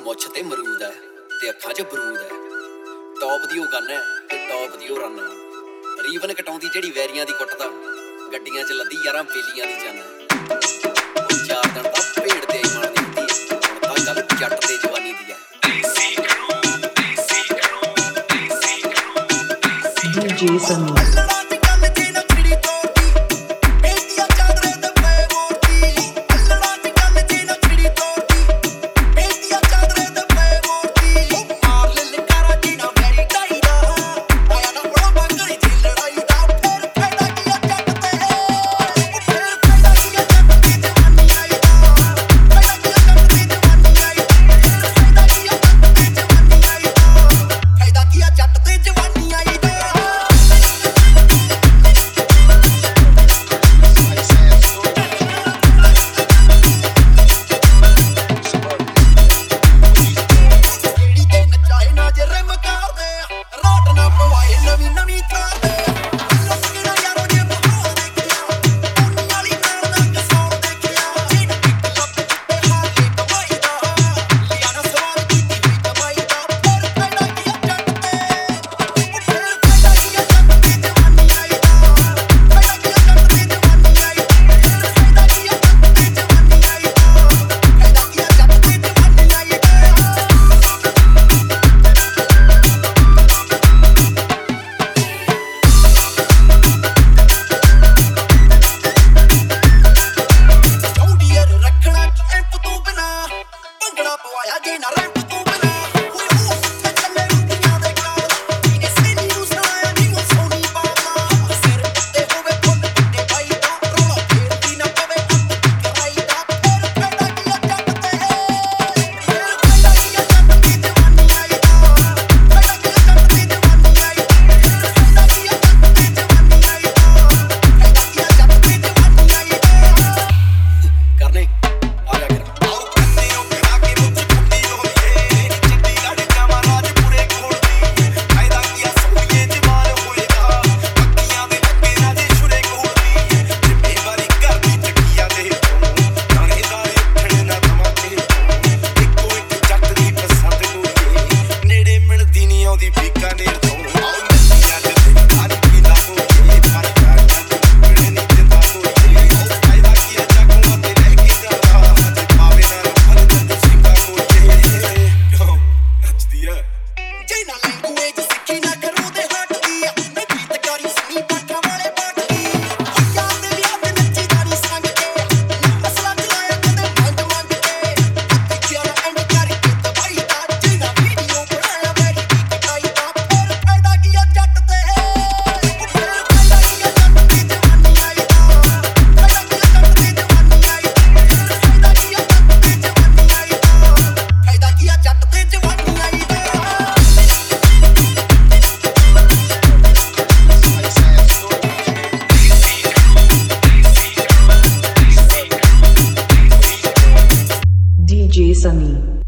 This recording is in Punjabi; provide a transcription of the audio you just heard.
ਮੁੱਛ ਤੇ ਮਰੂਦ ਹੈ ਤੇ ਅੱਖਾਂ 'ਚ ਬਰੂਦ ਹੈ। ਟੌਪ ਦੀ ਉਹ ਗਨ ਹੈ ਤੇ ਟੌਪ ਦੀ ਉਹ ਰਨ ਹੈ। ਰੀਵਨ ਕਟਾਉਂਦੀ ਜਿਹੜੀ ਵੈਰੀਆਂ ਦੀ ਕੁੱਟਦਾ, ਗੱਡੀਆਂ 'ਚ ਲੱਦੀ ਯਾਰਾਂ ਬੇਲੀਆਂ ਦੀ ਜਨ ਹੈ। ਉਹ 4 ਦਿਨ ਤਾਂ ਭੇਡ ਤੇ ਆਈ ਮਾਰਦੀ ਹੁੰਦੀ ਹੈ, ਹੁਣ ਤਾਂ ਗੱਲ ਜੱਟ ਤੇ ਜਵਾਨੀ ਦੀ ਹੈ। DJ Sunny DJ Sunny